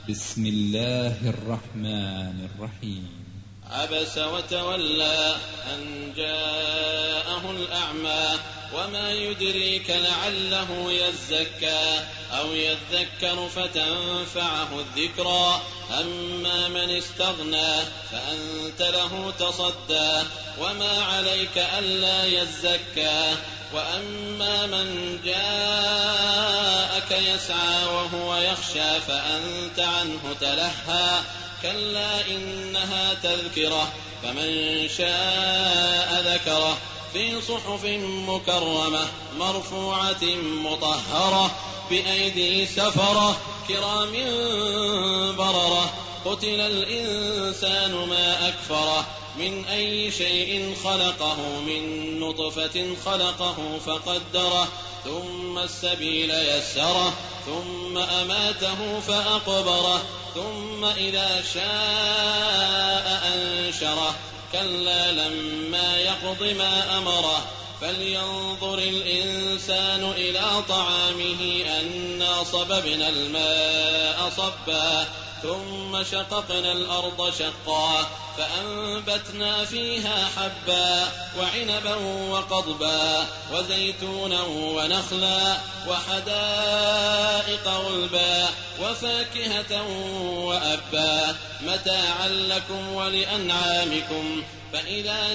بسم الله الرحمن الرحيم. عبس وتولى أن جاءه الأعمى وما يدريك لعله يزكى أو يذكر فتنفعه الذكرى أما من استغنى فأنت له تصدى وما عليك ألا يزكى وأما من جاءك يسعى وهو يخشى فأنت عنه تلهى كلا إنها تذكرة فمن شاء ذكره في صحف مكرمة مرفوعة مطهرة بأيدي سفرة كرام بررة قتل الإنسان ما أكفره من أي شيء خلقه من نطفة خلقه فقدره ثم السبيل يسره ثم أماته فأقبره ثم إذا شاء أنشره كلا لما يقض ما أمره فلينظر الإنسان إلى طعامه أنا صببنا الماء صبا ثم شققنا الأرض شقا فأنبتنا فيها حبا وعنبا وقضبا وزيتونا ونخلا وحدائق غلبا وفاكهة وأبا متاعا لكم ولأنعامكم فإذا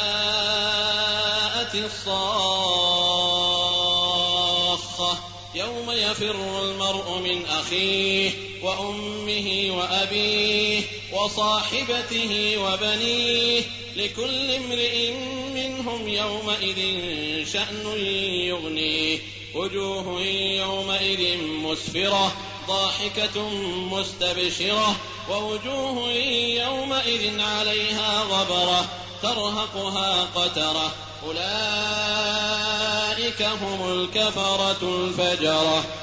جاءت الصاخة يوم يفر المرء من أخيه وأمه وأبيه وصاحبته وبنيه لكل امرئ منهم يومئذ شأن يغنيه وجوه يومئذ مسفرة ضاحكة مستبشرة ووجوه يومئذ عليها غبرة ترهقها قترة أولئك هم الكفرة الفجرة.